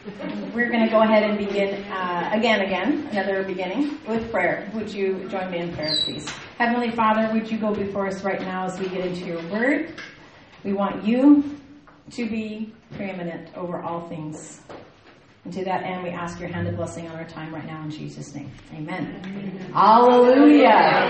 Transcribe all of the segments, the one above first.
We're going to go ahead and begin another beginning with prayer. Would you join me in prayer, please? Heavenly Father, would you go before us right now as we get into your word? We want you to be preeminent over all things. And to that end, we ask your hand of blessing on our time right now in Jesus' name. Amen. Amen. Hallelujah.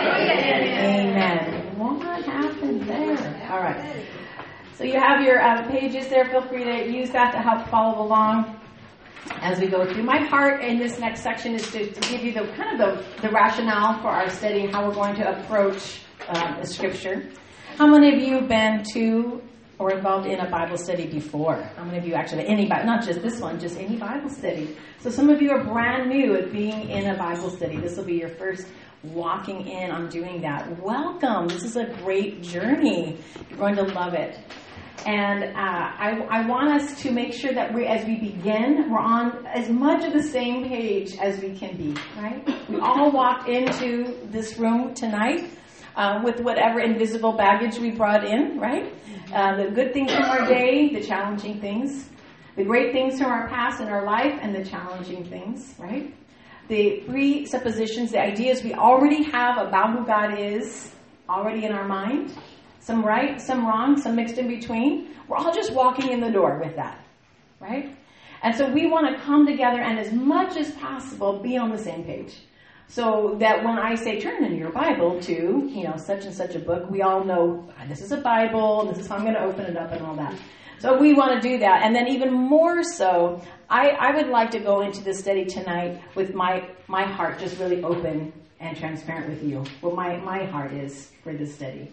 Amen. What happened there? All right. So you have your pages there. Feel free to use that to help follow along as we go through. My heart in this next section is to give you the rationale for our study and how we're going to approach the scripture. How many of you have been to or involved in a Bible study before? How many of you actually, not just this one, just any Bible study? So some of you are brand new at being in a Bible study. This will be your first walking in on doing that. Welcome. This is a great journey. You're going to love it. And I want us to make sure that as we begin, we're on as much of the same page as we can be, right? We all walked into this room tonight with whatever invisible baggage we brought in, right? The good things from our day, the challenging things, the great things from our past and our life, and the challenging things, right? The presuppositions, the ideas we already have about who God is already in our mind. Some right, some wrong, some mixed in between. We're all just walking in the door with that, right? And so we want to come together and as much as possible be on the same page. So that when I say turn in your Bible to, such and such a book, we all know this is a Bible, this is how I'm going to open it up and all that. So we want to do that. And then even more so, I would like to go into this study tonight with my heart just really open and transparent with you. What my heart is for this study.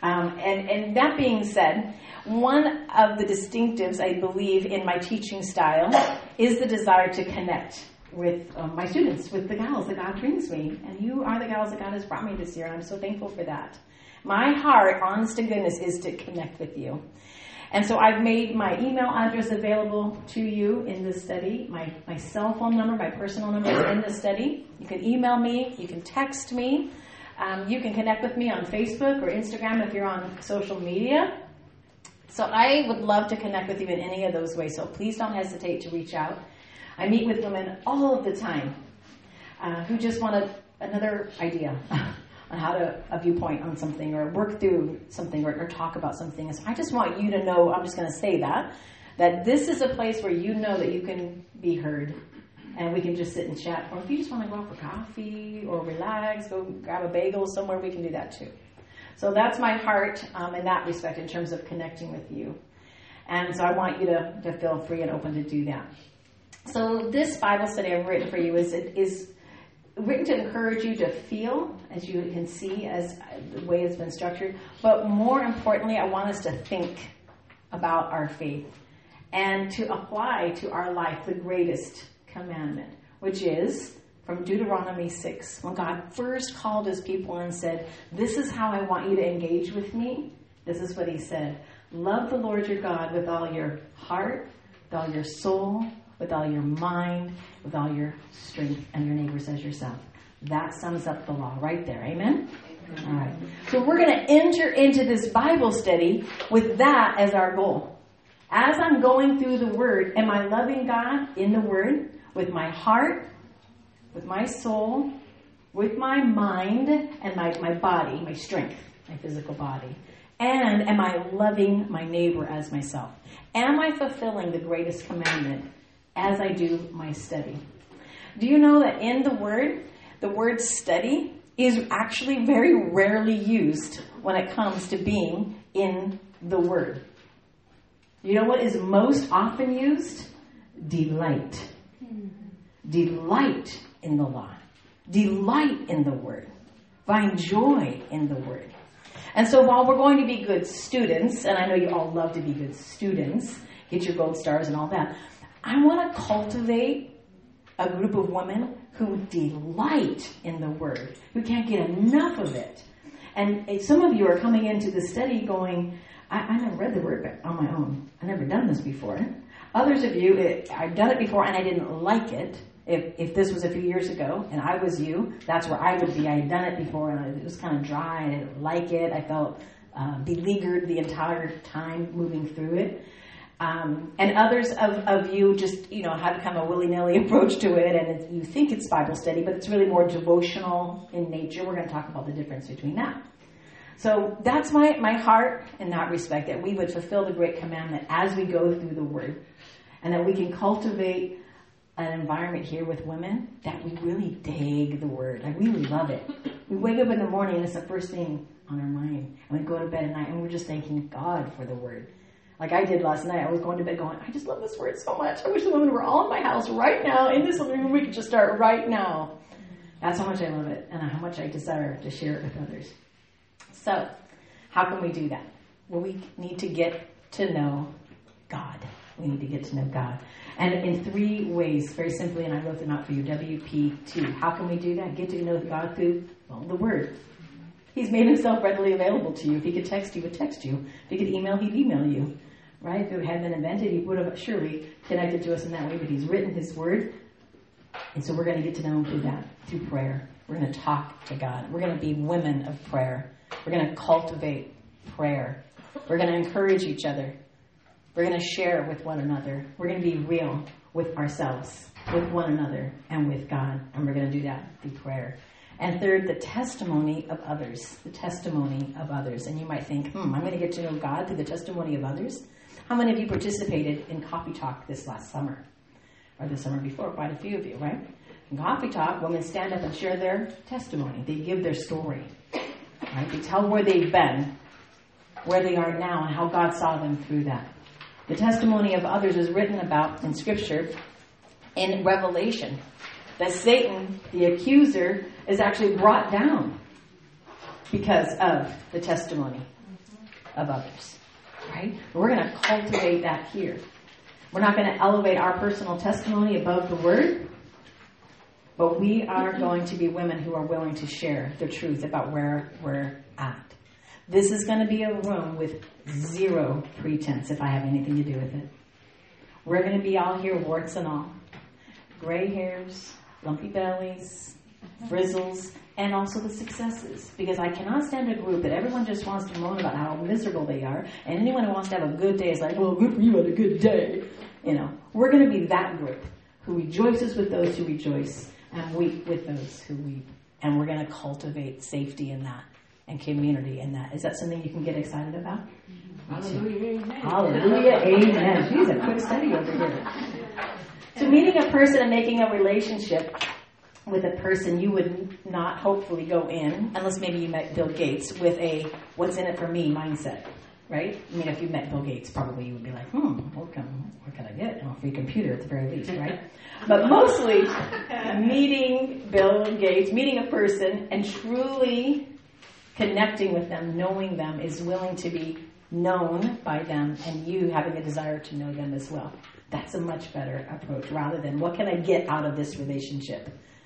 And that being said, one of the distinctives, I believe, in my teaching style is the desire to connect with my students, with the gals that God brings me. And you are the gals that God has brought me this year, and I'm so thankful for that. My heart, honest to goodness, is to connect with you. And so I've made my email address available to you in this study. My cell phone number, my personal number is in the study. You can email me. You can text me. You can connect with me on Facebook or Instagram if you're on social media. So I would love to connect with you in any of those ways. So please don't hesitate to reach out. I meet with women all of the time who just want another idea on how to a viewpoint on something or work through something or talk about something. So I just want you to know, I'm just going to say that this is a place where you know that you can be heard and we can just sit and chat. Or if you just want to go out for coffee or relax, go grab a bagel somewhere, we can do that too. So that's my heart in that respect in terms of connecting with you. And so I want you to feel free and open to do that. So this Bible study I've written for you is written to encourage you to feel, as you can see, as the way it's been structured. But more importantly, I want us to think about our faith and to apply to our life the greatest commandment, which is from Deuteronomy 6. When God first called his people and said, this is how I want you to engage with me, this is what he said. Love the Lord your God with all your heart, with all your soul, with all your mind, with all your strength, and your neighbors as yourself. That sums up the law right there. Amen? All right. So we're going to enter into this Bible study with that as our goal. As I'm going through the Word, am I loving God in the Word with my heart, with my soul, with my mind, and my body, my strength, my physical body? And am I loving my neighbor as myself? Am I fulfilling the greatest commandment as I do my study? Do you know that in the word study is actually very rarely used when it comes to being in the Word? You know what is most often used? Delight. Delight in the law. Delight in the Word. Find joy in the Word. And so while we're going to be good students, and I know you all love to be good students, get your gold stars and all that, I want to cultivate a group of women who delight in the Word, who can't get enough of it. And some of you are coming into the study going, I never read the Word on my own. I've never done this before. Others of you, I've done it before and I didn't like it. If this was a few years ago and I was you, that's where I would be. I had done it before and it was kind of dry. I didn't like it. I felt beleaguered the entire time moving through it. And others of you just, have kind of a willy-nilly approach to it, and you think it's Bible study, but it's really more devotional in nature. We're going to talk about the difference between that. So that's my heart in that respect, that we would fulfill the great commandment as we go through the Word, and that we can cultivate an environment here with women that we really dig the Word. I really love it. We wake up in the morning and it's the first thing on our mind, and we go to bed at night and we're just thanking God for the Word. Like I did last night. I was going to bed going, I just love this Word so much. I wish the women were all in my house right now in this living room. We could just start right now. That's how much I love it and how much I desire to share it with others. So, how can we do that? Well, we need to get to know God. We need to get to know God. And in 3 ways, very simply, and I wrote them out for you, WP2. How can we do that? Get to know God through, the Word. He's made himself readily available to you. If he could text, he would text you. If he could email, he'd email you. Right? If it had been invented, he would have surely connected to us in that way. But he's written his Word. And so we're going to get to know him through that, through prayer. We're going to talk to God. We're going to be women of prayer. We're going to cultivate prayer. We're going to encourage each other. We're going to share with one another. We're going to be real with ourselves, with one another, and with God. And we're going to do that through prayer. And third, the testimony of others. The testimony of others. And you might think, I'm going to get to know God through the testimony of others. How many of you participated in Coffee Talk this last summer? Or the summer before? Quite a few of you, right? In Coffee Talk, women stand up and share their testimony. They give their story. Right? They tell where they've been, where they are now, and how God saw them through that. The testimony of others is written about in Scripture in Revelation. That Satan, the accuser, is actually brought down because of the testimony of others. Right? We're going to cultivate that here. We're not going to elevate our personal testimony above the Word, but we are going to be women who are willing to share the truth about where we're at. This is going to be a room with 0 pretense, if I have anything to do with it. We're going to be all here, warts and all. Gray hairs, lumpy bellies, frizzles, and also the successes. Because I cannot stand a group that everyone just wants to moan about how miserable they are, and anyone who wants to have a good day is like, well, good for you had a good day. We're going to be that group who rejoices with those who rejoice and weep with those who weep. And we're going to cultivate safety in that and community in that. Is that something you can get excited about? Hallelujah, amen. Hallelujah, amen. She's a quick study over here. So meeting a person and making a relationship with a person, you would not hopefully go in, unless maybe you met Bill Gates, with a what's in it for me mindset, right? I mean, if you met Bill Gates, probably you would be like, what can I get? A free computer at the very least, right? But mostly meeting Bill Gates, meeting a person and truly connecting with them, knowing them, is willing to be known by them, and you having a desire to know them as well. That's a much better approach rather than what can I get out of this relationship.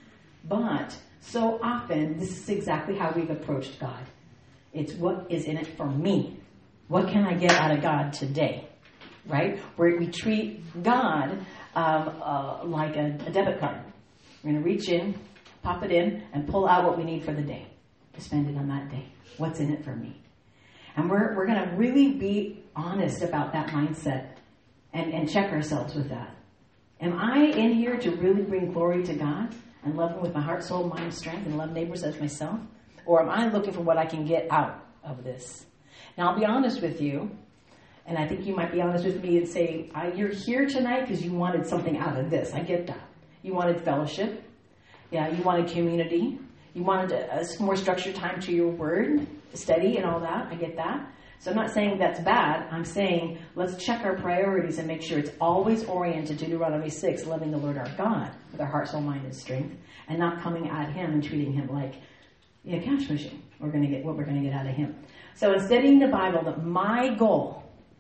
But so often, this is exactly how we've approached God. It's what is in it for me. What can I get out of God today? Right? Where we treat God like a debit card. We're going to reach in, pop it in, and pull out what we need for the day to spend it on that day. What's in it for me? And we're going to really be honest about that mindset and check ourselves with that. Am I in here to really bring glory to God and love Him with my heart, soul, mind, strength, and love neighbors as myself? Or am I looking for what I can get out of this? Now, I'll be honest with you, and I think you might be honest with me and say, you're here tonight because you wanted something out of this. I get that. You wanted fellowship. Yeah, you wanted community. You wanted a more structured time to your word, study and all that. I get that. So I'm not saying that's bad. I'm saying let's check our priorities and make sure it's always oriented to Deuteronomy 6, loving the Lord our God with our heart, soul, mind, and strength, and not coming at Him and treating Him like a cash machine. We're going to get what we're going to get out of Him. So in studying the Bible, my goal,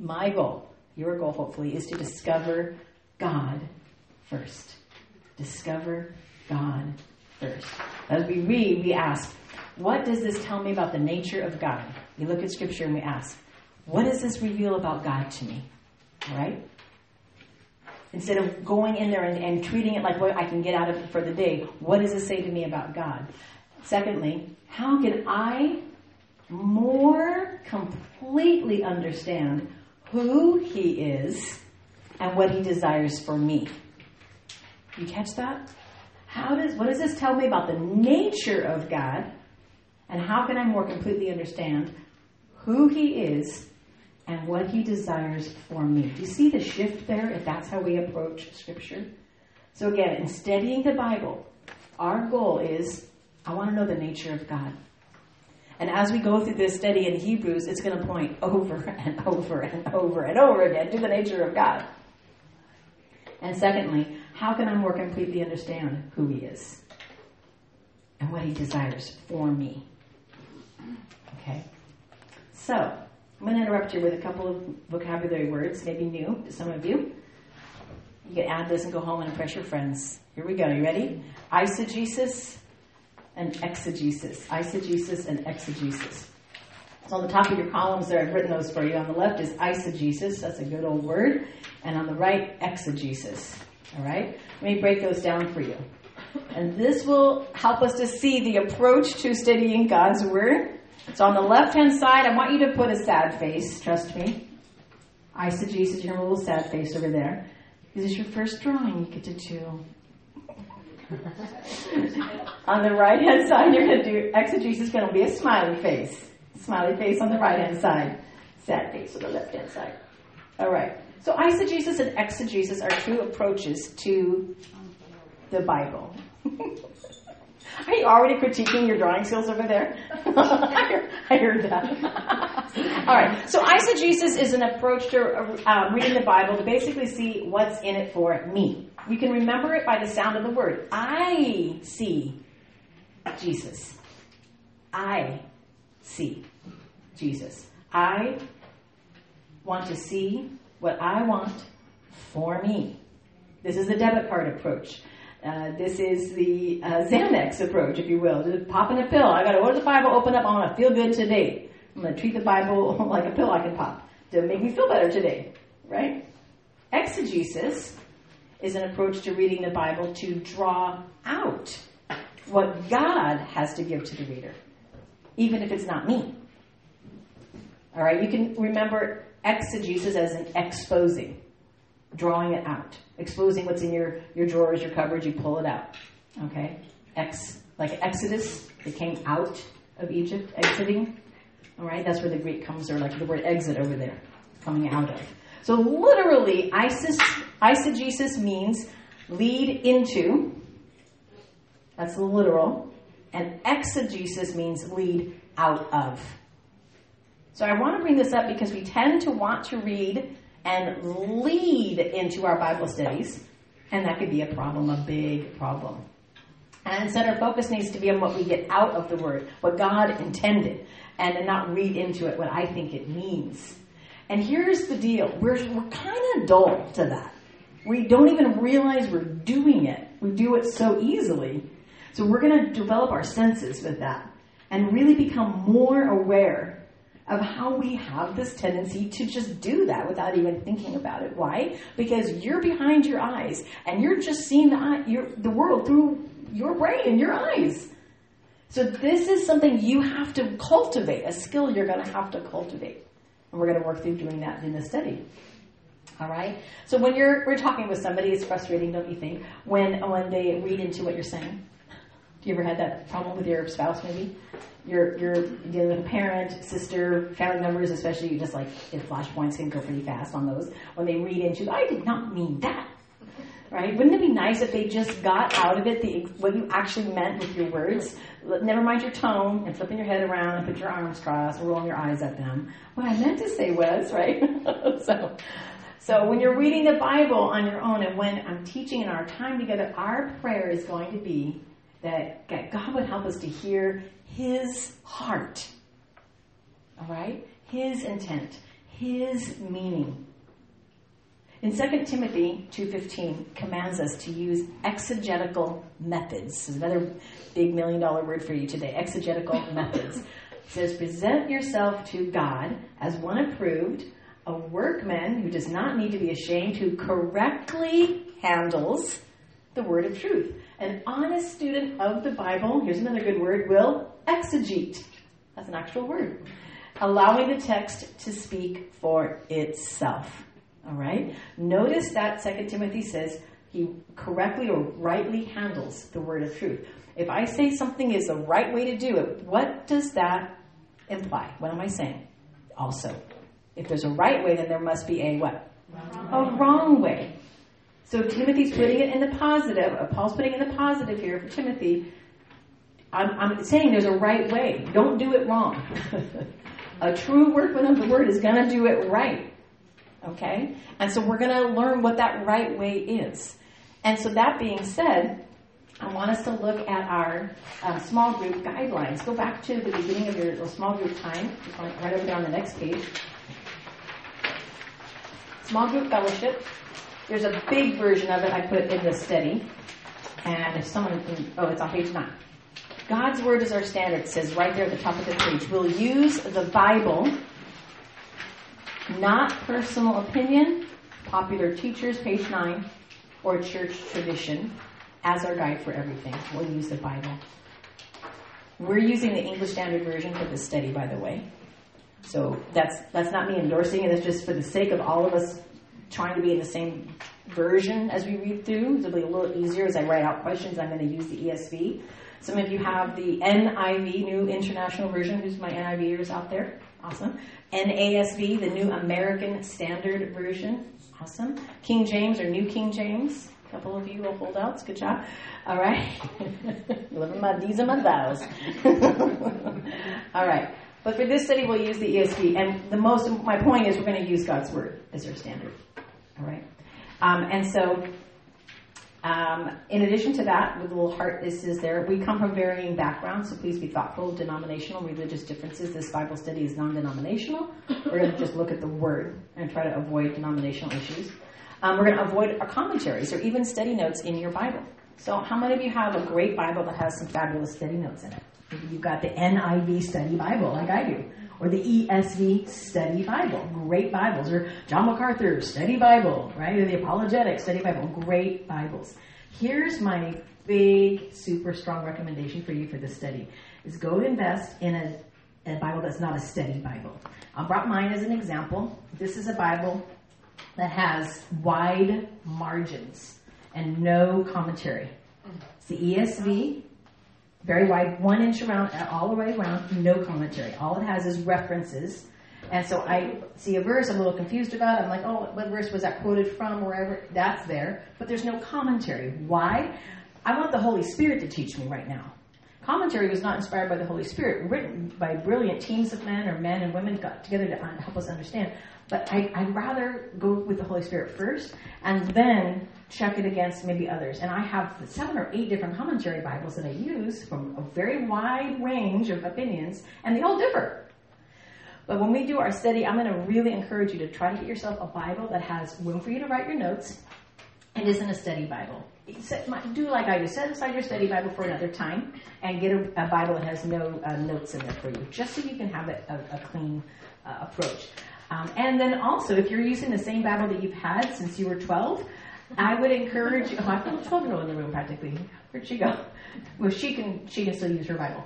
your goal hopefully, is to discover God first. Discover God first. As we read, we ask, what does this tell me about the nature of God? We look at Scripture and we ask, what does this reveal about God to me? All right? Instead of going in there and treating it like what I can get out of it for the day, what does this say to me about God? Secondly, how can I more completely understand who he is, and what he desires for me. You catch that? What does this tell me about the nature of God? And how can I more completely understand who he is and what he desires for me? Do you see the shift there, if that's how we approach Scripture? So again, in studying the Bible, our goal is, I want to know the nature of God. And as we go through this study in Hebrews, it's going to point over and over and over and over again to the nature of God. And secondly, how can I more completely understand who he is and what he desires for me? Okay? So, I'm going to interrupt you with a couple of vocabulary words, maybe new to some of you. You can add this and go home and impress your friends. Here we go. You ready? Eisegesis and exegesis. Eisegesis and exegesis. So on the top of your columns there, I've written those for you. On the left is eisegesis. That's a good old word. And on the right, exegesis. All right? Let me break those down for you. And this will help us to see the approach to studying God's Word. So on the left-hand side, I want you to put a sad face. Trust me. Eisegesis, you have a little sad face over there. This is your first drawing. You get to do. On the right-hand side, you're going to do exegesis. Going to be a smiley face. Smiley face on the right-hand side. Sad face on the left-hand side. All right. So eisegesis and exegesis are two approaches to the Bible. Are you already critiquing your drawing skills over there? I heard that. All right. So eisegesis is an approach to reading the Bible to basically see what's in it for me. You can remember it by the sound of the word. I see Jesus. I see Jesus. I want to see what I want for me. This is the debit card approach. This is the Xanax approach, if you will. Just popping a pill. I got to order the Bible, open up. I want to feel good today. I'm going to treat the Bible like a pill I can pop to make me feel better today, right? Exegesis is an approach to reading the Bible to draw out what God has to give to the reader, even if it's not me. All right, you can remember exegesis as an exposing, drawing it out, exposing what's in your drawers, your cupboards, you pull it out. Okay? Like Exodus, they came out of Egypt, exiting. All right, that's where the Greek comes, or like the word exit over there, coming out of. So literally, eisegesis means lead into, that's the literal, and exegesis means lead out of. So I want to bring this up because we tend to want to read and lead into our Bible studies, and that could be a problem, a big problem. And instead our focus needs to be on what we get out of the Word, what God intended, and not read into it what I think it means. And here's the deal. We're kind of dull to that. We don't even realize we're doing it. We do it so easily. So we're going to develop our senses with that and really become more aware of how we have this tendency to just do that without even thinking about it. Why? Because you're behind your eyes and you're just seeing the world through your brain and your eyes. So this is something you have to cultivate, a skill you're going to have to cultivate. And we're going to work through doing that in the study. All right? So when we're talking with somebody, it's frustrating, don't you think, when they read into what you're saying? You ever had that problem with your spouse, maybe? You're dealing with a parent, sister, family members, especially, you just like, flashpoints can go pretty fast on those. When they read into, I did not mean that. Right? Wouldn't it be nice if they just got out of it what you actually meant with your words? Never mind your tone and flipping your head around and put your arms crossed and rolling your eyes at them. What I meant to say was, right? So when you're reading the Bible on your own and when I'm teaching in our time together, our prayer is going to be that God would help us to hear His heart, all right? His intent, His meaning. In 2 Timothy 2:15 commands us to use exegetical methods. This is another big $1 million word for you today, exegetical methods. It says, present yourself to God as one approved, a workman who does not need to be ashamed, who correctly handles the word of truth. An honest student of the Bible, here's another good word, will exegete. That's an actual word. allowing the text to speak for itself. All right? Notice that 2 Timothy says he correctly or rightly handles the word of truth. If I say something is the right way to do it, what does that imply? What am I saying? Also, if there's a right way, then there must be a what? A wrong way. So Timothy's putting it in the positive. Paul's putting it in the positive here for Timothy. I'm saying there's a right way. Don't do it wrong. A true workman of the word is going to do it right. Okay? And so we're going to learn what that right way is. And so that being said, I want us to look at our small group guidelines. Go back to the beginning of your small group time. Right over there on the next page. Small group fellowship. There's a big version of it I put in the study. And if someone can, it's on page 9. God's word is our standard. It says right there at the top of the page. We'll use the Bible, not personal opinion, popular teachers, page 9, or church tradition, as our guide for everything. We'll use the Bible. We're using the English Standard Version for this study, by the way. So that's not me endorsing it. It's just for the sake of all of us trying to be in the same version as we read through. It'll be a little easier as I write out questions. I'm going to use the ESV. Some of you have the NIV, New International Version. Who's my NIVers out there? Awesome. NASV, the New American Standard Version. Awesome. King James or New King James. A couple of you will holdouts. Good job. All right. Living my D's and my thous. All right. But for this study, we'll use the ESV. And my point is we're going to use God's Word as our standard. All right. And so, in addition to that, with the little heart is there, we come from varying backgrounds, so please be thoughtful of denominational, religious differences. This Bible study is non-denominational. We're going to just look at the Word and try to avoid denominational issues. We're going to avoid our commentaries or even study notes in your Bible. So how many of you have a great Bible that has some fabulous study notes in it? Maybe you've got the NIV study Bible like I do, or the ESV study Bible, great Bibles, or John MacArthur study Bible, right? Or the Apologetics study Bible, great Bibles. Here's my big, super strong recommendation for you for this study, is go invest in a Bible that's not a study Bible. I brought mine as an example. This is a Bible that has wide margins and no commentary. It's the ESV, very wide, 1 inch around, all the way around, no commentary. All it has is references. And so I see a verse I'm a little confused about. I'm like, what verse was that quoted from, wherever? That's there. But there's no commentary. Why? I want the Holy Spirit to teach me right now. Commentary was not inspired by the Holy Spirit, written by brilliant teams of men or men and women got together to help us understand. But I'd rather go with the Holy Spirit first and then check it against maybe others. And I have 7 or 8 different commentary Bibles that I use from a very wide range of opinions, and they all differ. But when we do our study, I'm going to really encourage you to try to get yourself a Bible that has room for you to write your notes and isn't a study Bible. Do like I do. Set aside your study Bible for another time and get a Bible that has no notes in there for you, just so you can have a clean approach. And then also, if you're using the same Bible that you've had since you were 12, I would encourage you. I've got a 12-year-old in the room practically. Where'd she go? Well, she can still use her Bible.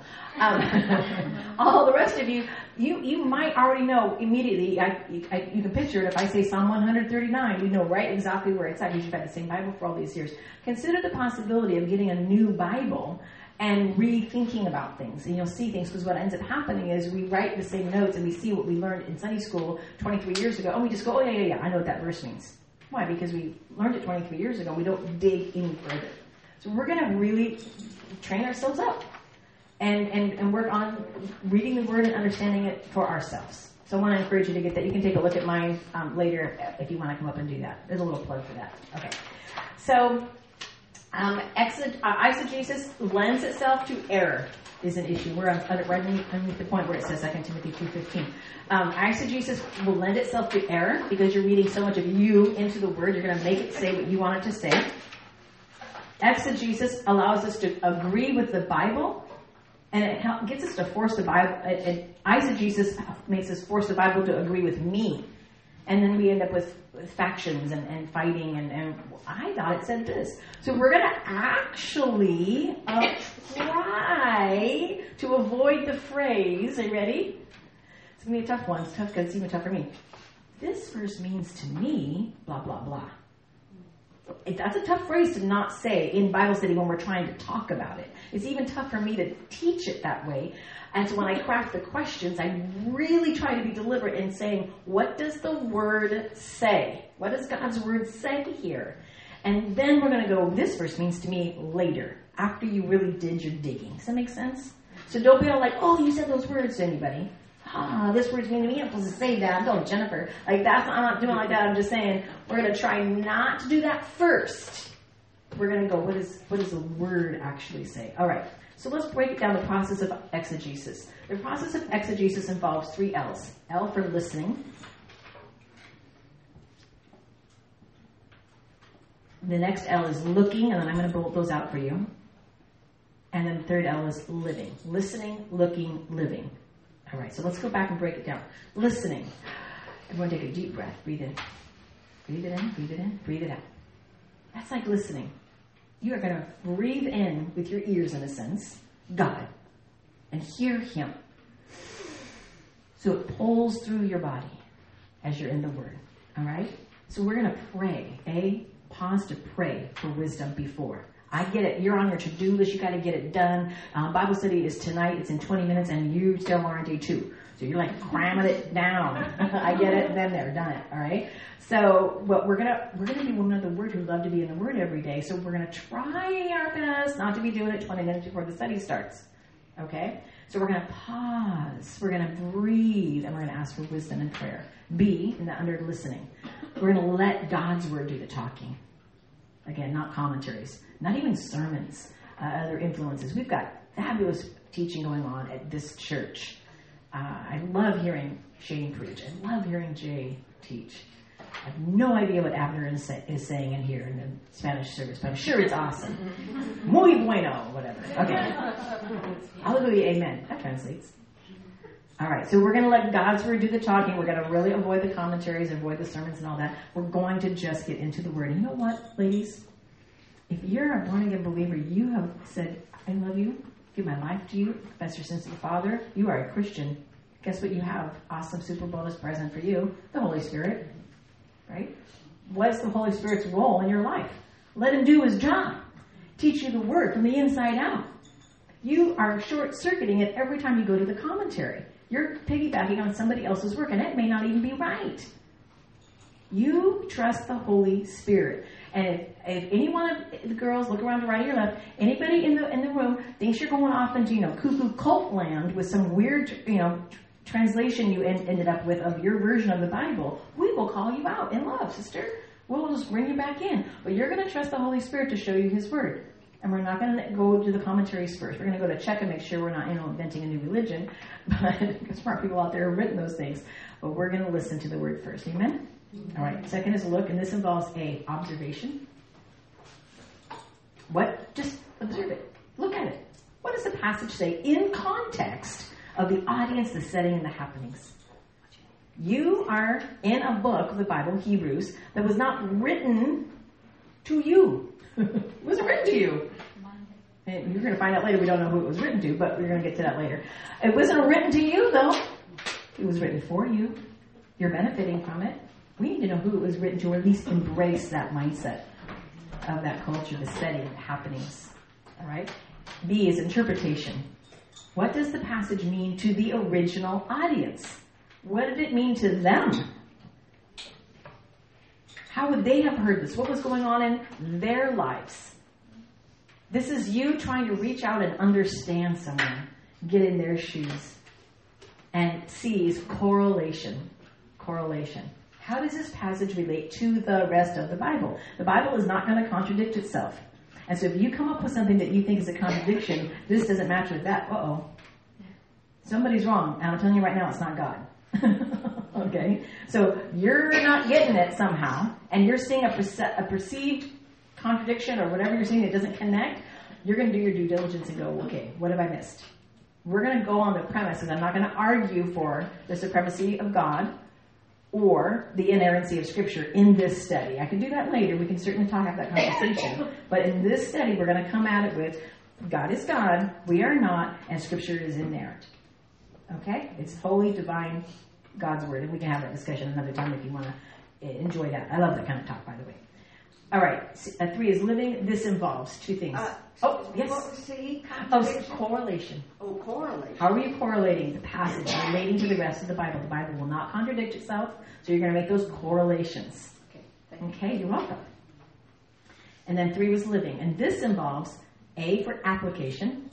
All the rest of you might already know immediately. You can picture it. If I say Psalm 139, we know right exactly where it's at. You've had the same Bible for all these years. Consider the possibility of getting a new Bible and rethinking about things. And you'll see things, because what ends up happening is we write the same notes and we see what we learned in Sunday school 23 years ago, and we just go, yeah, I know what that verse means. Why? Because we learned it 23 years ago. We don't dig any further. So we're going to really train ourselves up and work on reading the Word and understanding it for ourselves. So I want to encourage you to get that. You can take a look at mine later if you want to come up and do that. There's a little plug for that. Okay. So eisegesis lends itself to error is an issue. We're right underneath the point where it says 2 Timothy 2:15. Eisegesis will lend itself to error because you're reading so much of you into the Word. You're going to make it say what you want it to say. Exegesis allows us to agree with the Bible, and it gets us to force the Bible. Eisegesis makes us force the Bible to agree with me. And then we end up with factions and fighting, and I thought it said this. So we're going to actually try to avoid the phrase, are you ready? It's going to be a tough one. It's tough because it's even tough for me. This verse means to me, blah, blah, blah. That's a tough phrase to not say in Bible study when we're trying to talk about it. It's even tough for me to teach it that way. And so when I craft the questions, I really try to be deliberate in saying, what does the word say? What does God's word say here? And then we're going to go, this verse means to me later, after you really did your digging. Does that make sense? So don't be all like, oh, you said those words to anybody. This word's mean to me. I'm supposed to say that. Don't, Jennifer. I'm not doing like that. I'm just saying we're going to try not to do that first. We're going to go, what does the word actually say? All right. So let's break it down, the process of exegesis. The process of exegesis involves 3 L's. L for listening. The next L is looking, and then I'm going to bolt those out for you. And then the third L is living. Listening, looking, living. All right, so let's go back and break it down. Listening. Everyone take a deep breath. Breathe in. Breathe it in, breathe it in, breathe it out. That's like listening. You are going to breathe in with your ears, in a sense, God, and hear Him. So it pulls through your body as you're in the Word. All right? So we're going to pray. Pause to pray for wisdom before. I get it. You're on your to-do list. You got to get it done. Bible study is tonight. It's in 20 minutes, and you still are on day 2. So you're like cramming it down. I get it. Then they're done it. All right. So, but we're gonna be women of the Word who love to be in the Word every day. So we're gonna try our best not to be doing it 20 minutes before the study starts. Okay. So we're gonna pause. We're gonna breathe, and we're gonna ask for wisdom and prayer. B, in the under listening, we're gonna let God's Word do the talking. Again, not commentaries. Not even sermons, other influences. We've got fabulous teaching going on at this church. I love hearing Shane preach. I love hearing Jay teach. I have no idea what Abner is saying in here in the Spanish service, but I'm sure it's awesome. Muy bueno, whatever. Okay. Hallelujah, amen. That translates. All right, so we're going to let God's Word do the talking. We're going to really avoid the commentaries, avoid the sermons and all that. We're going to just get into the Word. And you know what, ladies? If you're a born-again believer, you have said, I love you, give my life to you, confess your sins to the Father, you are a Christian. Guess what you have? Awesome super bonus present for you, the Holy Spirit. Right? What's the Holy Spirit's role in your life? Let Him do His job. Teach you the Word from the inside out. You are short-circuiting it every time you go to the commentary. You're piggybacking on somebody else's work, and it may not even be right. You trust the Holy Spirit. And if any one of the girls, look around to the right or your left, anybody in the room thinks you're going off into, cuckoo cult land with some weird, translation you ended up with of your version of the Bible, we will call you out in love, sister. We'll just bring you back in. But you're going to trust the Holy Spirit to show you His Word. And we're not going to go to the commentaries first. We're going to go to check and make sure we're not, inventing a new religion. But smart people out there have written those things. But we're going to listen to the Word first. Amen? All right. Second is look, and this involves observation. What? Just observe it. Look at it. What does the passage say in context of the audience, the setting, and the happenings? You are in a book of the Bible, Hebrews, that was not written to you. It wasn't written to you. And you're going to find out later. We don't know who it was written to, but we're going to get to that later. It wasn't written to you, though. It was written for you. You're benefiting from it. We need to know who it was written to, or at least embrace that mindset of that culture, the setting, the happenings. All right? B is interpretation. What does the passage mean to the original audience? What did it mean to them? How would they have heard this? What was going on in their lives? This is you trying to reach out and understand someone, get in their shoes. And C is correlation. Correlation. How does this passage relate to the rest of the Bible? The Bible is not going to contradict itself. And so if you come up with something that you think is a contradiction, this doesn't match with that. Uh-oh. Somebody's wrong. And I'm telling you right now, it's not God. Okay? So you're not getting it somehow, and you're seeing a perceived contradiction or whatever you're seeing that doesn't connect. You're going to do your due diligence and go, okay, what have I missed? We're going to go on the premises. I'm not going to argue for the supremacy of God or the inerrancy of Scripture in this study. I can do that later. We can certainly talk about that conversation. But in this study, we're going to come at it with God is God, we are not, and Scripture is inerrant. Okay? It's holy, divine, God's word. And we can have that discussion another time if you want to enjoy that. I love that kind of talk, by the way. All right. 3 is living. This involves 2 things. Yes. What was C? Correlation. Oh, correlation. How are you correlating the passage relating to the rest of the Bible? The Bible will not contradict itself, so you're going to make those correlations. Okay, you're welcome. And then 3 was living. And this involves A for application.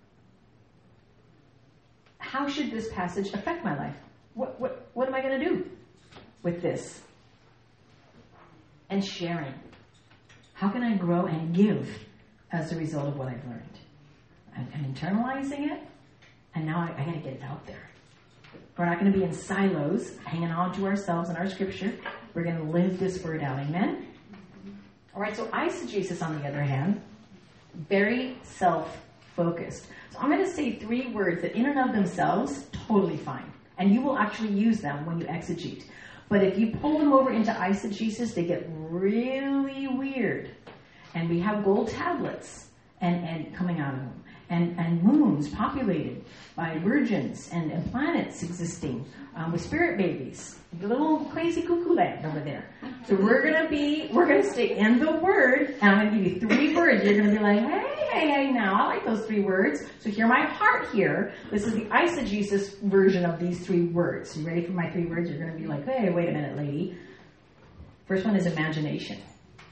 How should this passage affect my life? What am I going to do with this? And sharing. How can I grow and give as a result of what I've learned? I'm internalizing it, and now I got to get it out there. We're not going to be in silos, hanging on to ourselves and our scripture. We're going to live this word out. Amen? All right, so eisegesis, on the other hand, very self-focused. So I'm going to say 3 words that in and of themselves, totally fine. And you will actually use them when you exegete. But if you pull them over into eisegesis, they get really weird. And we have gold tablets and coming out of them. And moons populated by virgins and planets existing with spirit babies. The little crazy cuckoo land over there. So we're gonna stay in the word, and I'm gonna give you 3 words. You're gonna be like, hey, now I like those 3 words. So hear my heart here. This is the eisegesis version of these 3 words. You ready for my 3 words? You're gonna be like, hey, wait a minute, lady. First one is imagination.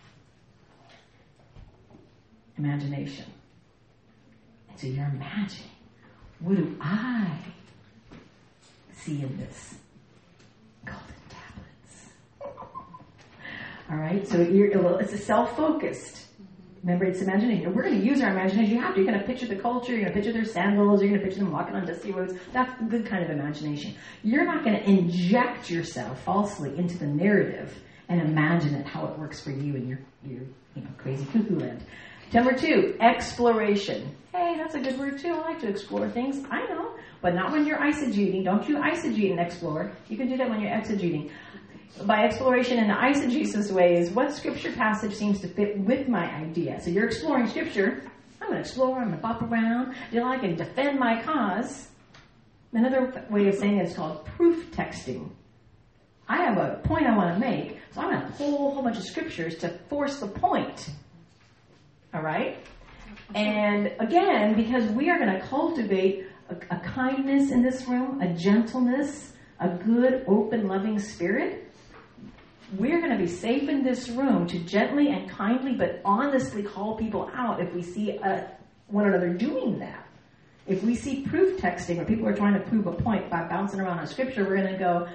Imagination. And so you're imagining, what do I see in this? Golden tablets. All right, so it's a self-focused. Remember, it's imagination. We're going to use our imagination. You have to. You're going to picture the culture. You're going to picture their sandals. You're going to picture them walking on dusty roads. That's a good kind of imagination. You're not going to inject yourself falsely into the narrative and imagine it, how it works for you in your crazy cuckoo land. Number 2, exploration. Hey, that's a good word too. I like to explore things. I know. But not when you're eisegeting. Don't you eisegete and explore. You can do that when you're exegeting. By exploration in the eisegesis way is what scripture passage seems to fit with my idea. So you're exploring scripture. I'm going to explore. I'm going to bop around. I can defend my cause. Another way of saying it is called proof texting. I have a point I want to make, so I'm going to pull a whole bunch of scriptures to force the point. All right? And again, because we are going to cultivate a kindness in this room, a gentleness, a good, open, loving spirit, we're going to be safe in this room to gently and kindly but honestly call people out if we see one another doing that. If we see proof texting where people are trying to prove a point by bouncing around on scripture, we're going to go,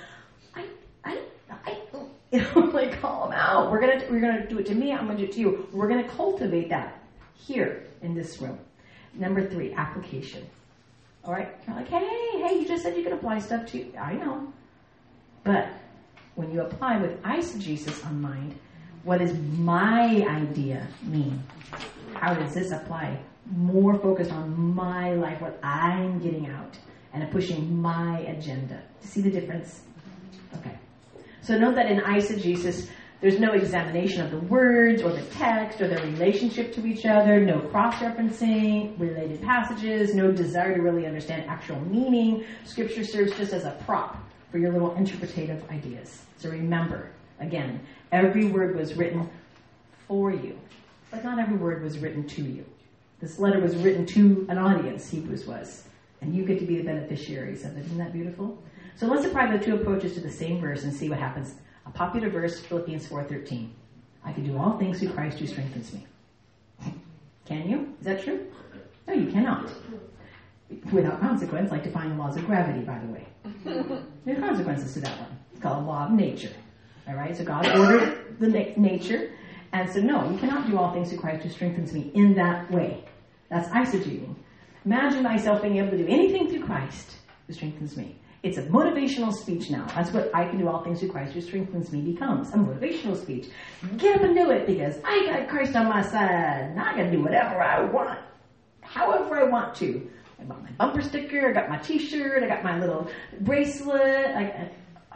like call them out. We're gonna do it to me. I'm gonna do it to you. We're gonna cultivate that here in this room. Number 3, application. All right, you're like, hey, you just said you could apply stuff to. I know, but when you apply with eisegesis on mind, what does my idea mean? How does this apply? More focused on my life, what I'm getting out, and pushing my agenda. See the difference? Okay. So note that in eisegesis, there's no examination of the words or the text or their relationship to each other, no cross-referencing, related passages, no desire to really understand actual meaning. Scripture serves just as a prop for your little interpretative ideas. So remember, again, every word was written for you, but not every word was written to you. This letter was written to an audience, Hebrews was, and you get to be the beneficiaries of it. Isn't that beautiful? So let's apply the 2 approaches to the same verse and see what happens. A popular verse, Philippians 4:13. I can do all things through Christ who strengthens me. Can you? Is that true? No, you cannot. Without consequence, like defying the laws of gravity, by the way. There are consequences to that one. It's called law of nature. All right, so God ordered the nature. And so no, you cannot do all things through Christ who strengthens me in that way. That's eisegeting. Imagine myself being able to do anything through Christ who strengthens me. It's a motivational speech now. That's what I can do all things through Christ who strengthens me becomes. A motivational speech. Get up and do it because I got Christ on my side. Now I can do whatever I want. However I want to. I got my bumper sticker. I got my t-shirt. I got my little bracelet.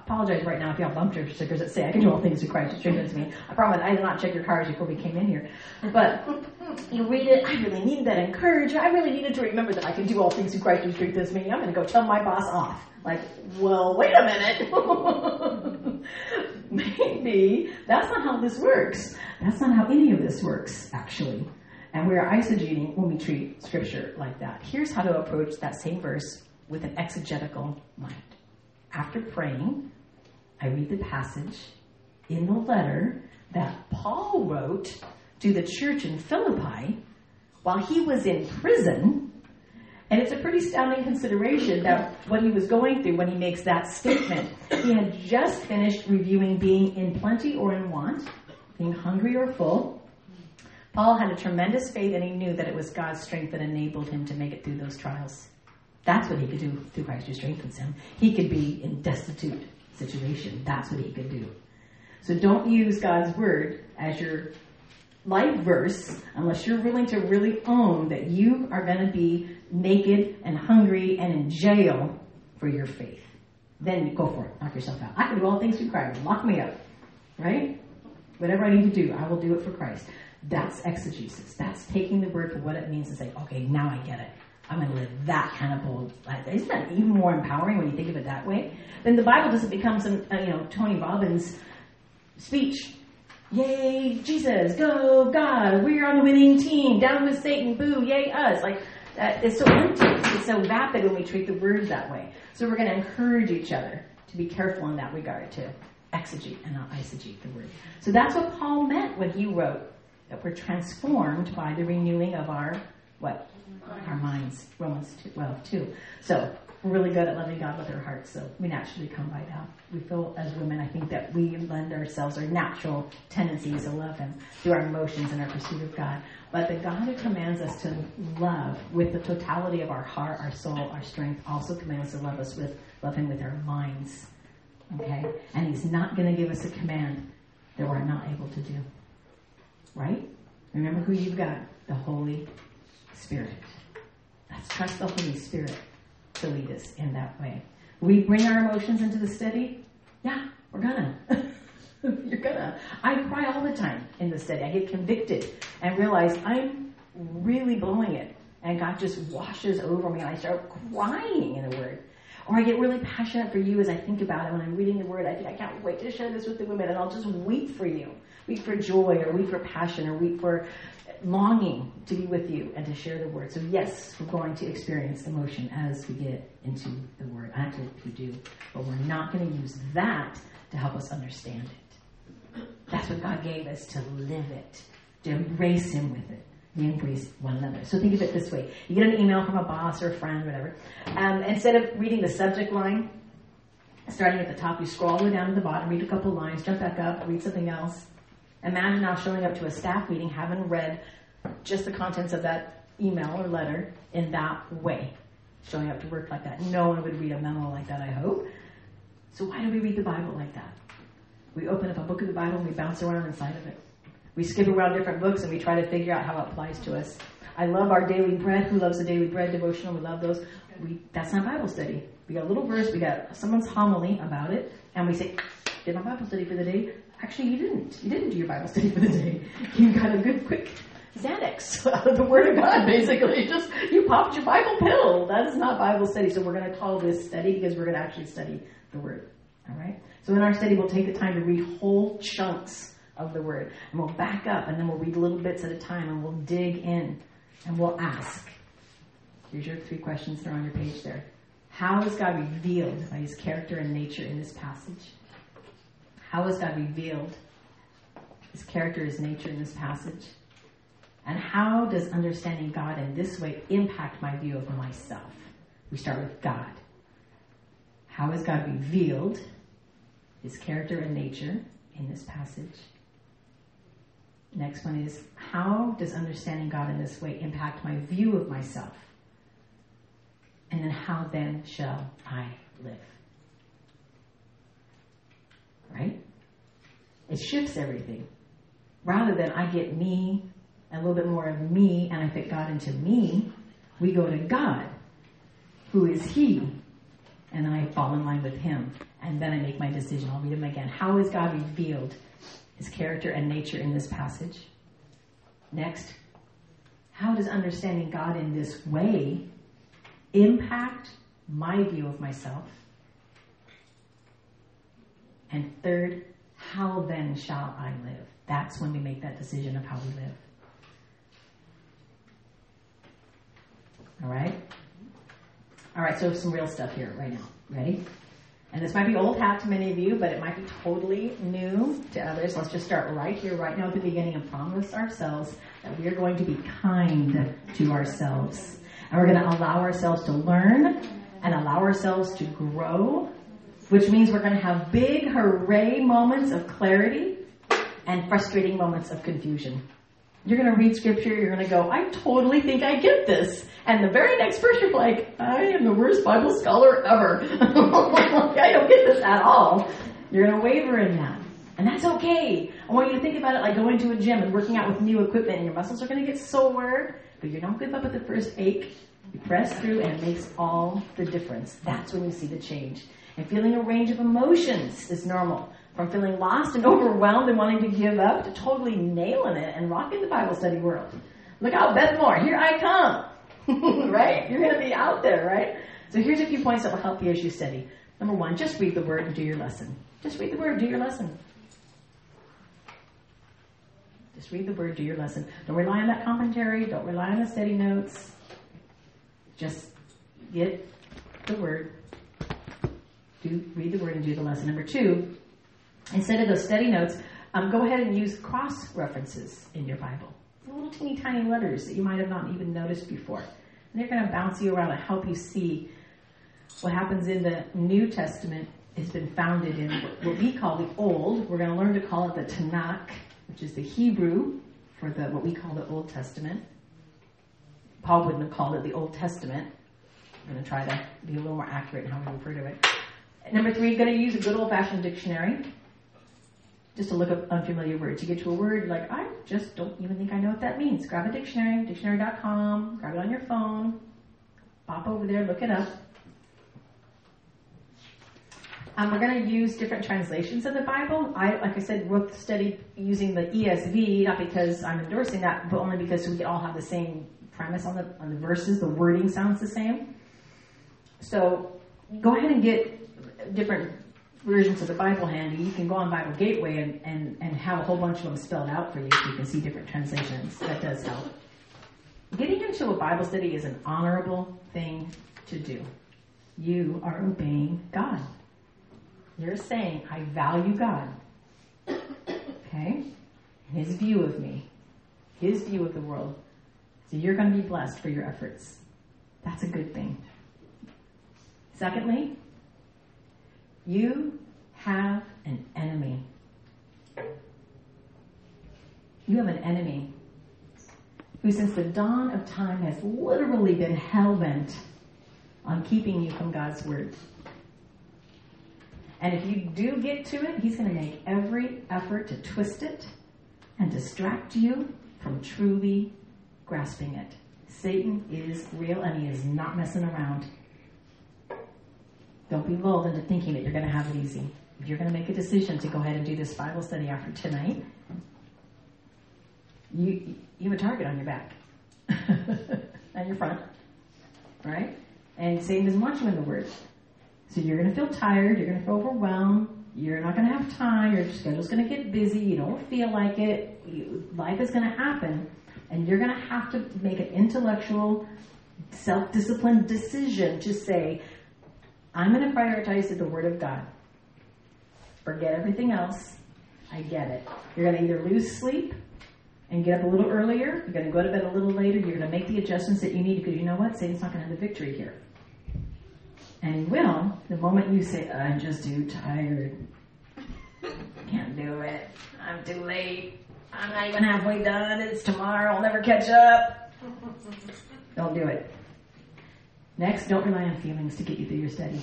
apologize right now if y'all bumped your stickers that say I can do all things through Christ who strengthens me. I promise I did not check your cars before we came in here. But you read it, I really needed that encouragement. I really needed to remember that I can do all things through Christ who strengthens me. I'm going to go tell my boss off. Like, well, wait a minute. Maybe that's not how this works. That's not how any of this works, actually. And we're eisegeting when we treat Scripture like that. Here's how to approach that same verse with an exegetical mind. After praying, I read the passage in the letter that Paul wrote to the church in Philippi while he was in prison. And it's a pretty astounding consideration that what he was going through when he makes that statement. He had just finished reviewing being in plenty or in want, being hungry or full. Paul had a tremendous faith, and he knew that it was God's strength that enabled him to make it through those trials. That's what he could do through Christ who strengthens him. He could be in destitute situation. That's what he could do. So don't use God's word as your life verse unless you're willing to really own that you are going to be naked and hungry and in jail for your faith. Then you go for it. Knock yourself out. I can do all things through Christ. Lock me up. Right? Whatever I need to do, I will do it for Christ. That's exegesis. That's taking the word for what it means and saying, okay, now I get it. I'm going to live that kind of bold life. Isn't that even more empowering when you think of it that way? Then the Bible doesn't become some, Tony Robbins speech. Yay, Jesus, go, God, we're on the winning team. Down with Satan, boo, yay, us. Like, it's so empty. It's so vapid when we treat the word that way. So we're going to encourage each other to be careful in that regard, to exegete and not eisegete the word. So that's what Paul meant when he wrote that we're transformed by the renewing of our, what? Our minds. Romans 12:2. So we're really good at loving God with our hearts, so we naturally come by that. We feel, as women, I think that we lend ourselves our natural tendencies to love Him through our emotions and our pursuit of God. But the God who commands us to love with the totality of our heart, our soul, our strength, also commands us to love Him with our minds. Okay? And He's not going to give us a command that we're not able to do. Right? Remember who you've got. The Holy Spirit. Let's trust the Holy Spirit to lead us in that way. We bring our emotions into the study. Yeah, we're gonna. You're gonna. I cry all the time in the study. I get convicted and realize I'm really blowing it. And God just washes over me and I start crying in the Word. Or I get really passionate for you as I think about it. When I'm reading the Word, I think I can't wait to share this with the women. And I'll just weep for you. Weep for joy, or weep for passion, or weep for longing to be with you and to share the Word. So yes, we're going to experience emotion as we get into the Word. I hope you do. But we're not going to use that to help us understand it. That's what God gave us, to live it, to embrace Him with it. We embrace one another. So think of it this way. You get an email from a boss or a friend, whatever. Instead of reading the subject line, starting at the top, you scroll all the way down to the bottom, read a couple lines, jump back up, read something else. Imagine now showing up to a staff meeting, having read just the contents of that email or letter in that way. Showing up to work like that. No one would read a memo like that, I hope. So why do we read the Bible like that? We open up a book of the Bible and we bounce around inside of it. We skip around different books and we try to figure out how it applies to us. I love our Daily Bread. Who loves the Daily Bread devotional? We love those. That's not Bible study. We got a little verse, we got someone's homily about it, and we say, did my Bible study for the day? Actually, you didn't. You didn't do your Bible study for the day. You got a good, quick Xanax out of the Word of God, basically. Just, you popped your Bible pill. That is not Bible study. So we're going to call this study because we're going to actually study the Word. All right? So in our study, we'll take the time to read whole chunks of the Word. And we'll back up, and then we'll read little bits at a time, and we'll dig in, and we'll ask. Here's your 3 questions that are on your page there. How is God revealed by His character and nature in this passage? How is God revealed, His character, His nature in this passage? And how does understanding God in this way impact my view of myself? We start with God. How is God revealed, His character and nature in this passage? Next one is, how does understanding God in this way impact my view of myself? And then how then shall I live? Right? It shifts everything. Rather than I get me, a little bit more of me, and I fit God into me, we go to God, who is He. and then I fall in line with him, and then I make my decision. I'll read him again. How has God revealed his character and nature in this passage? Next, how does understanding God in this way impact my view of myself? And third, how then shall I live? That's when we make that decision of how we live. All right? All right, so some real stuff here right now. Ready? And this might be old hat to many of you, but it might be totally new to others. Let's just start right here, right now at the beginning, and promise ourselves that we are going to be kind to ourselves. And we're going to allow ourselves to learn and allow ourselves to grow, which means we're going to have big, hooray moments of clarity and frustrating moments of confusion. You're going to read scripture, you're going to go, I totally think I get this. And the very next verse, you're like, I am the worst Bible scholar ever. I don't get this at all. You're going to waver in that. And that's okay. I want you to think about it like going to a gym and working out with new equipment, and your muscles are going to get sore, but you don't give up at the first ache. You press through, and it makes all the difference. That's when you see the change. And feeling a range of emotions is normal. From feeling lost and overwhelmed and wanting to give up to totally nailing it and rocking the Bible study world. Look out, Beth Moore, here I come. Right? You're going to be out there, right? So here's a few points that will help you as you study. Number one, just read the word and do your lesson. Just read the word, do your lesson. Just read the word, do your lesson. Don't rely on that commentary. Don't rely on the study notes. Just get the word. Read the word and do the lesson. Number two, instead of those study notes, go ahead and use cross-references in your Bible. Little teeny tiny letters that you might have not even noticed before. And they're going to bounce you around and help you see what happens in the New Testament has been founded in what we call the Old. We're going to learn to call it the Tanakh, which is the Hebrew for what we call the Old Testament. Paul wouldn't have called it the Old Testament. I'm going to try to be a little more accurate in how we refer to it. Number three, you're going to use a good old-fashioned dictionary just to look up unfamiliar words. You get to a word, like, I just don't even think I know what that means. Grab a dictionary, dictionary.com, grab it on your phone, pop over there, look it up. We're going to use different translations of the Bible. Like I said, wrote the study using the ESV, not because I'm endorsing that, but only because we all have the same premise on the verses. The wording sounds the same. So go ahead and get different versions of the Bible handy. You can go on Bible Gateway and have a whole bunch of them spelled out for you so you can see different translations. That does help. Getting into a Bible study is an honorable thing to do. You are obeying God. You're saying, I value God. Okay? His view of me. His view of the world. So you're going to be blessed for your efforts. That's a good thing. Secondly, you have an enemy. You have an enemy who since the dawn of time has literally been hell-bent on keeping you from God's word. And if you do get to it, he's going to make every effort to twist it and distract you from truly grasping it. Satan is real and he is not messing around. Don't be lulled into thinking that you're going to have it easy. If you're going to make a decision to go ahead and do this Bible study after tonight, you have a target on your back and your front, right? And Satan doesn't want you in the Word. So you're going to feel tired. You're going to feel overwhelmed. You're not going to have time. Your schedule's going to get busy. You don't feel like it. Life is going to happen. And you're going to have to make an intellectual, self-disciplined decision to say, I'm going to prioritize the Word of God. Forget everything else. I get it. You're going to either lose sleep and get up a little earlier. You're going to go to bed a little later. You're going to make the adjustments that you need because you know what? Satan's not going to have the victory here. And he will the moment you say, I'm just too tired. Can't do it. I'm too late. I'm not even halfway done. It's tomorrow. I'll never catch up. Don't do it. Next, don't rely on feelings to get you through your study.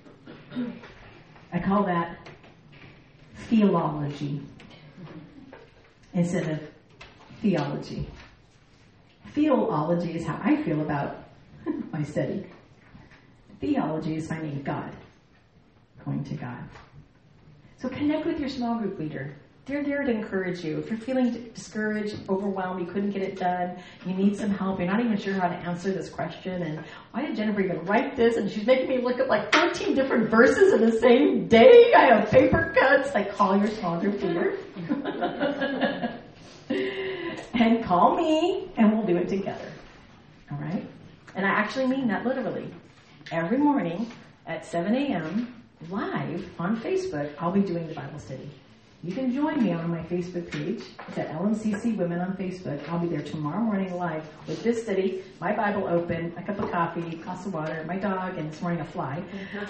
I call that theology instead of theology. Theology is how I feel about my study. Theology is finding God. Going to God. So connect with your small group leader. They're there to encourage you. If you're feeling discouraged, overwhelmed, you couldn't get it done, you need some help, you're not even sure how to answer this question, and why did Jennifer even write this? And she's making me look at like 13 different verses in the same day. I have paper cuts. Like, call your small group leader. And call me, and we'll do it together. All right? And I actually mean that literally. Every morning at 7 a.m., live on Facebook, I'll be doing the Bible study. You can join me on my Facebook page. It's at LMCC Women on Facebook. I'll be there tomorrow morning live with this study, my Bible open, a cup of coffee, a glass of water, my dog, and this morning a fly.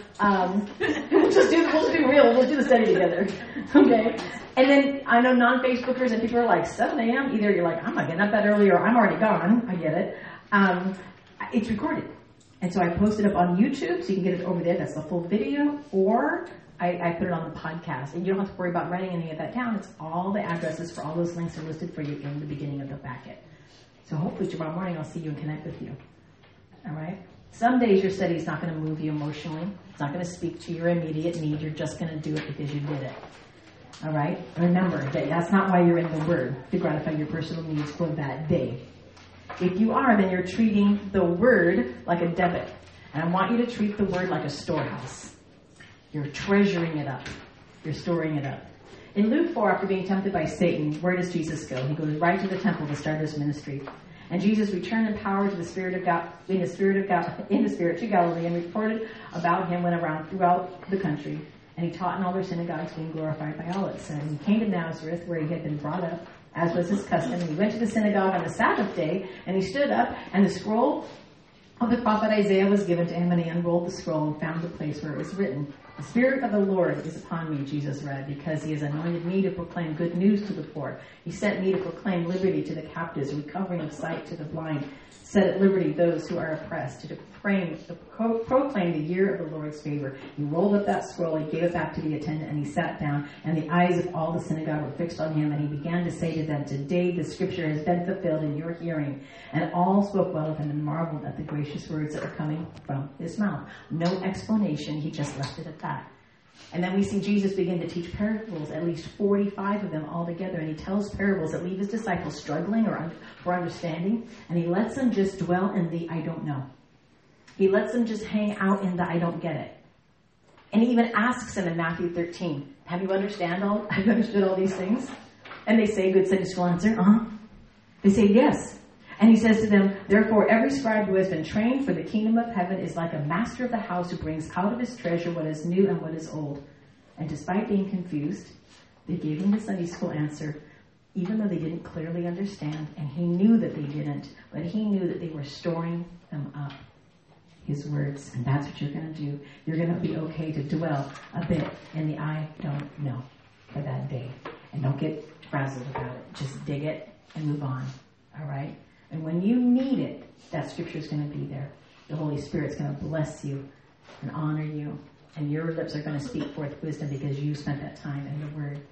We'll just do the study together. Okay? And then I know non-Facebookers and people are like, 7 a.m., either you're like, I'm not getting up that early, or I'm already gone. I get it. It's recorded. And so I post it up on YouTube, so you can get it over there. That's the full video. Or I put it on the podcast. And you don't have to worry about writing any of that down. It's all the addresses for all those links are listed for you in the beginning of the packet. So hopefully tomorrow morning I'll see you and connect with you. All right? Some days your study is not going to move you emotionally. It's not going to speak to your immediate need. You're just going to do it because you did it. All right? Remember that that's not why you're in the Word, to gratify your personal needs for that day. If you are, then you're treating the Word like a debit. And I want you to treat the Word like a storehouse. You're treasuring it up. You're storing it up. In Luke 4, after being tempted by Satan, where does Jesus go? He goes right to the temple to start his ministry. And Jesus returned in power to the Spirit of God, in the Spirit to Galilee, and reported about him, went around throughout the country. And he taught in all their synagogues, being glorified by all, it said. And he came to Nazareth, where he had been brought up, as was his custom. And he went to the synagogue on the Sabbath day, and he stood up, and the scroll of the prophet Isaiah was given to him, and he unrolled the scroll and found the place where it was written, "The Spirit of the Lord is upon me," Jesus read, "because he has anointed me to proclaim good news to the poor. He sent me to proclaim liberty to the captives, recovering of sight to the blind, set at liberty those who are oppressed, to proclaim the year of the Lord's favor." He rolled up that scroll, he gave it back to the attendant, and he sat down, and the eyes of all the synagogue were fixed on him, and he began to say to them, "Today the scripture has been fulfilled in your hearing." And all spoke well of him and marveled at the gracious words that were coming from his mouth. No explanation, he just left it at that. And then we see Jesus begin to teach parables, at least 45 of them altogether. And he tells parables that leave his disciples struggling for understanding. And he lets them just dwell in the I don't know. He lets them just hang out in the I don't get it. And he even asks them in Matthew 13, have you understood all these things? And they say, good Sunday school answer, They say yes. And he says to them, "Therefore every scribe who has been trained for the kingdom of heaven is like a master of the house who brings out of his treasure what is new and what is old." And despite being confused, they gave him the Sunday school answer, even though they didn't clearly understand. And he knew that they didn't, but he knew that they were storing them up, his words. And that's what you're going to do. You're going to be okay to dwell a bit in the I don't know for that day. And don't get frazzled about it. Just dig it and move on. All right? And when you need it, that scripture is going to be there. The Holy Spirit's going to bless you and honor you. And your lips are going to speak forth wisdom because you spent that time in the Word.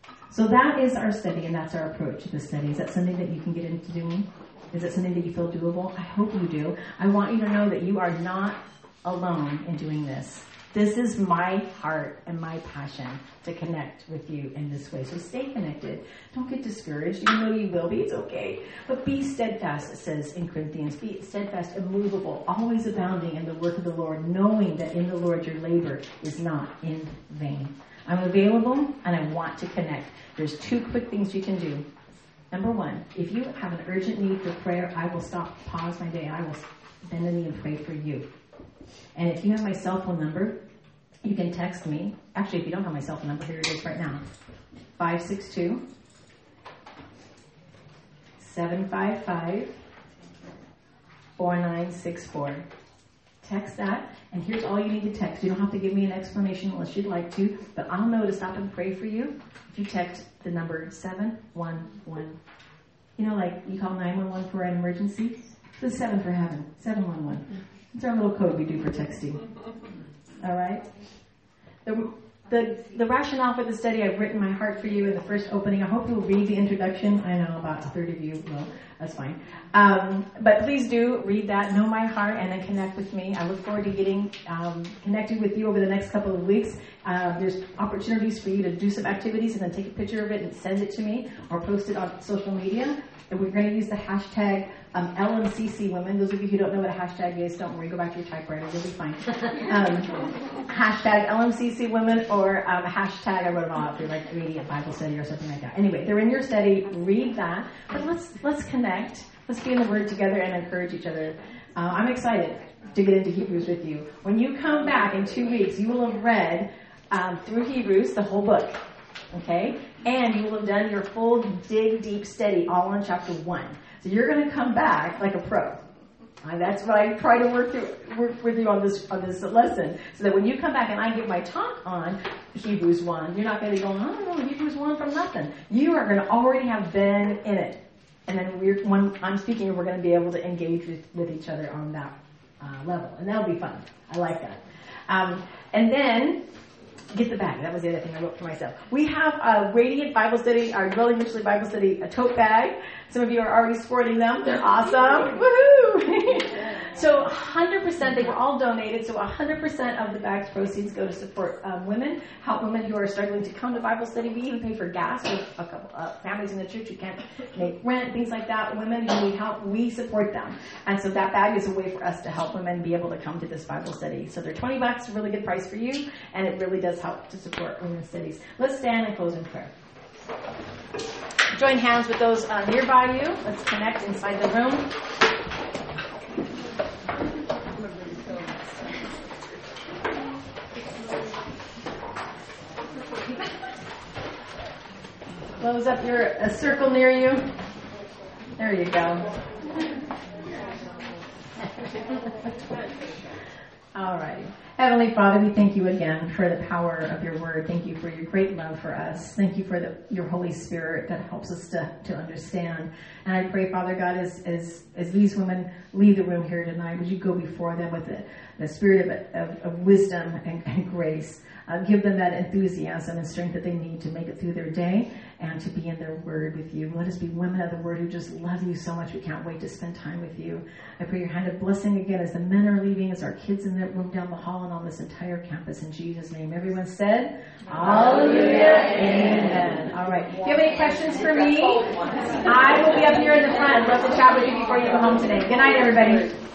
So that is our study, and that's our approach to the study. Is that something that you can get into doing? Is that something that you feel doable? I hope you do. I want you to know that you are not alone in doing this. This is my heart and my passion to connect with you in this way. So stay connected. Don't get discouraged. You know you will be. It's okay. But be steadfast, it says in Corinthians. Be steadfast, immovable, always abounding in the work of the Lord, knowing that in the Lord your labor is not in vain. I'm available and I want to connect. There's 2 quick things you can do. Number 1, if you have an urgent need for prayer, I will pause my day. I will bend the knee and pray for you. And if you have my cell phone number, you can text me. Actually, if you don't have my cell phone number, here it is right now. 562-755-4964. Text that, and here's all you need to text. You don't have to give me an explanation unless you'd like to, but I'll know to stop and pray for you if you text the number 711. You know, like you call 911 for an emergency? The 7 for heaven, 711. It's our little code we do for texting. All right? The rationale for the study, I've written my heart for you in the first opening. I hope you'll read the introduction. I know about a third of you will. That's fine. But please do read that, know my heart, and then connect with me. I look forward to getting connected with you over the next couple of weeks. There's opportunities for you to do some activities and then take a picture of it and send it to me or post it on social media. And we're going to use the hashtag LMCC Women. Those of you who don't know what a hashtag is, don't worry. Go back to your typewriter. You'll be fine. Hashtag LMCC Women or hashtag, I wrote them all out there, like Radiant Bible Study or something like that. Anyway, they're in your study. Read that. But let's connect. Let's be in the Word together and encourage each other. I'm excited to get into Hebrews with you. When you come back in 2 weeks, you will have read through Hebrews, the whole book. Okay? And you will have done your full dig deep study all on chapter 1. So you're going to come back like a pro. That's what I try to work with you on this lesson. So that when you come back and I give my talk on Hebrews 1, you're not going to be going, I don't know, Hebrews 1 from nothing. You are going to already have been in it. And then when I'm speaking, we're going to be able to engage with each other on that level. And that'll be fun. I like that. And then get the bag. That was the other thing I wrote for myself. We have a Radiant Bible Study, our Dwelling Richly Bible Study, a tote bag. Some of you are already sporting them. They're awesome. Woohoo! So 100%, they were all donated. So 100% of the bag's proceeds go to support women, help women who are struggling to come to Bible study. We even pay for gas for a couple families in the church who can't make rent, things like that. Women who need help, we support them. And so that bag is a way for us to help women be able to come to this Bible study. So they're $20, really good price for you, and it really does help to support women's studies. Let's stand and close in prayer. Join hands with those nearby you. Let's connect inside the room. Close up a circle near you. There you go. All right. Heavenly Father, we thank you again for the power of your word. Thank you for your great love for us. Thank you for your Holy Spirit that helps us to understand. And I pray, Father God, as these women leave the room here tonight, would you go before them with the spirit of wisdom and grace. Give them that enthusiasm and strength that they need to make it through their day and to be in their word with you. Let us be women of the word who just love you so much. We can't wait to spend time with you. I pray your hand of blessing again as the men are leaving, as our kids in their room down the hall, and on this entire campus. In Jesus' name. Everyone said, Hallelujah. Amen. All right. If you have any questions for me, I will be up here in the front. I'd love to chat with you before you go home today. Good night, everybody.